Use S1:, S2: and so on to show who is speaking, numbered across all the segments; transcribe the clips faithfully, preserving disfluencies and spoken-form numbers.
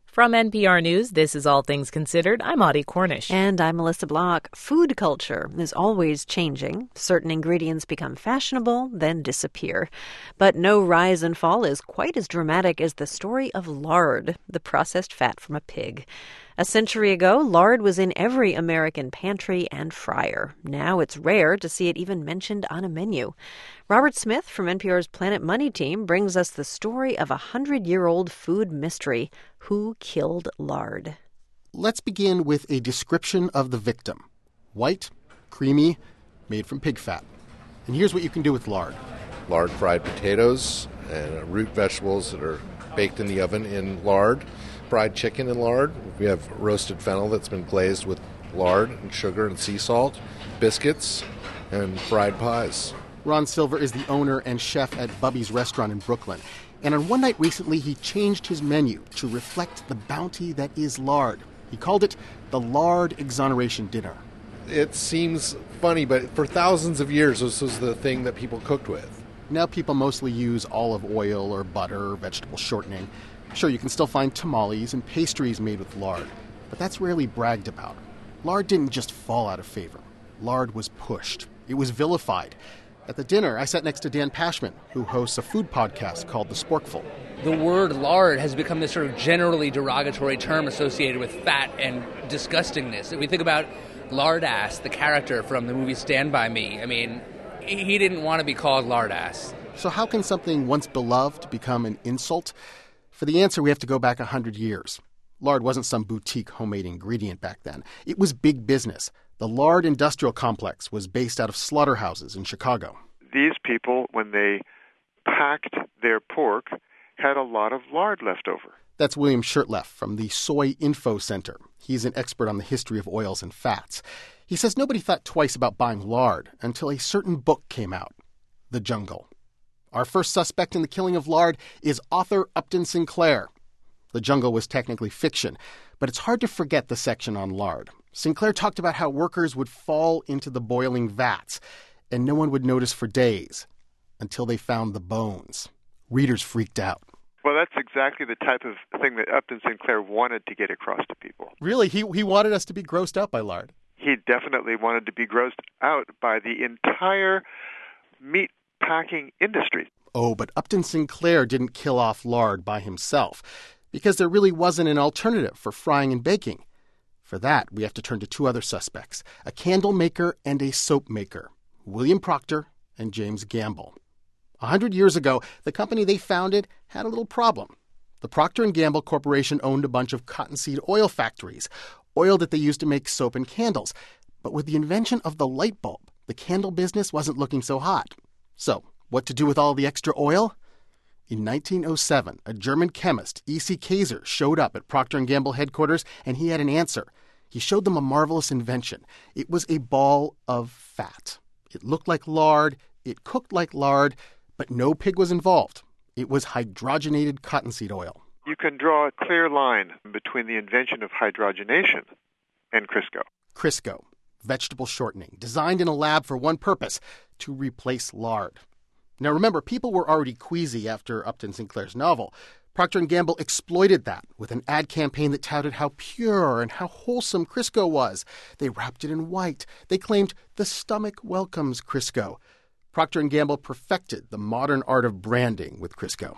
S1: From N P R News, this is All Things Considered. I'm Audie Cornish.
S2: And I'm Melissa Block. Food culture is always changing. Certain ingredients become fashionable, then disappear. But no rise and fall is quite as dramatic as the story of lard, the processed fat from a pig. A century ago, lard was in every American pantry and fryer. Now it's rare to see it even mentioned on a menu. Robert Smith from N P R's Planet Money team brings us the story of a hundred-year-old food mystery. Who killed lard?
S3: Let's begin with a description of the victim. White, creamy, made from pig fat. And here's what you can do with lard.
S4: Lard fried potatoes and root vegetables that are baked in the oven in lard. Fried chicken in lard. We have roasted fennel that's been glazed with lard and sugar and sea salt. Biscuits and fried pies.
S3: Ron Silver is the owner and chef at Bubby's Restaurant in Brooklyn. And on one night recently, he changed his menu to reflect the bounty that is lard. He called it the Lard Exoneration Dinner.
S4: It seems funny, but for thousands of years, this was the thing that people cooked with.
S3: Now people mostly use olive oil or butter or vegetable shortening. Sure, you can still find tamales and pastries made with lard, but that's rarely bragged about. Lard didn't just fall out of favor. Lard was pushed. It was vilified. At the dinner, I sat next to Dan Pashman, who hosts a food podcast called The Sporkful.
S5: The word lard has become this sort of generally derogatory term associated with fat and disgustingness. If we think about Lardass, the character from the movie Stand By Me, I mean, he didn't want to be called Lardass.
S3: So how can something once beloved become an insult? For the answer, we have to go back one hundred years. Lard wasn't some boutique homemade ingredient back then. It was big business. The lard industrial complex was based out of slaughterhouses in Chicago.
S6: These people, when they packed their pork, had a lot of lard left over.
S3: That's William Shirtleff from the Soy Info Center. He's an expert on the history of oils and fats. He says nobody thought twice about buying lard until a certain book came out, The Jungle. Our first suspect in the killing of lard is author Upton Sinclair. The Jungle was technically fiction, but it's hard to forget the section on lard. Sinclair talked about how workers would fall into the boiling vats, and no one would notice for days until they found the bones. Readers freaked out.
S6: Well, that's exactly the type of thing that Upton Sinclair wanted to get across to people.
S3: Really? He, he wanted us to be grossed out by lard?
S6: He definitely wanted to be grossed out by the entire meat packing industry.
S3: Oh, but Upton Sinclair didn't kill off lard by himself because there really wasn't an alternative for frying and baking. For that, we have to turn to two other suspects, a candle maker and a soap maker, William Proctor and James Gamble. A hundred years ago, the company they founded had a little problem. The Procter and Gamble Corporation owned a bunch of cottonseed oil factories, oil that they used to make soap and candles. But with the invention of the light bulb, the candle business wasn't looking so hot. So, what to do with all the extra oil? In nineteen oh seven, a German chemist, E C Kaiser, showed up at Procter and Gamble headquarters, and he had an answer. He showed them a marvelous invention. It was a ball of fat. It looked like lard, it cooked like lard, but no pig was involved. It was hydrogenated cottonseed oil.
S6: You can draw a clear line between the invention of hydrogenation and Crisco.
S3: Crisco, vegetable shortening, designed in a lab for one purpose, to replace lard. Now remember, people were already queasy after Upton Sinclair's novel. Procter and Gamble exploited that with an ad campaign that touted how pure and how wholesome Crisco was. They wrapped it in white. They claimed the stomach welcomes Crisco. Procter and Gamble perfected the modern art of branding with Crisco.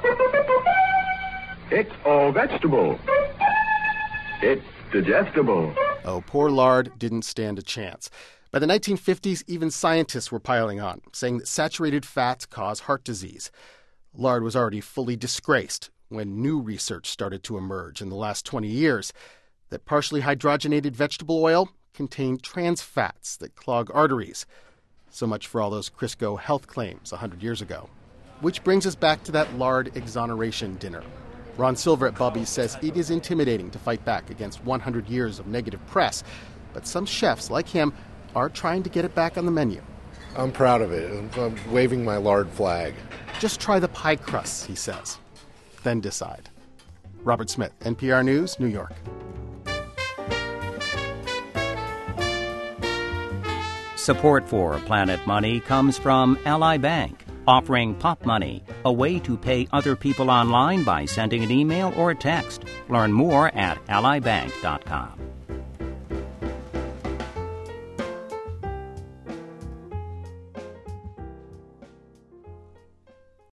S7: It's all vegetable. It's digestible.
S3: Oh, poor lard didn't stand a chance. By the nineteen fifties, even scientists were piling on, saying that saturated fats cause heart disease. Lard was already fully disgraced when new research started to emerge in the last twenty years that partially hydrogenated vegetable oil contained trans fats that clog arteries. So much for all those Crisco health claims one hundred years ago. Which brings us back to that lard exoneration dinner. Ron Silver at Bubby's says it is intimidating to fight back against one hundred years of negative press, but some chefs, like him, are trying to get it back on the menu.
S4: I'm proud of it. I'm, I'm waving my lard flag.
S3: Just try the pie crusts, he says. Then decide. Robert Smith, N P R News, New York.
S8: Support for Planet Money comes from Ally Bank. offering Pop Money, a way to pay other people online by sending an email or a text. Learn more at ally bank dot com.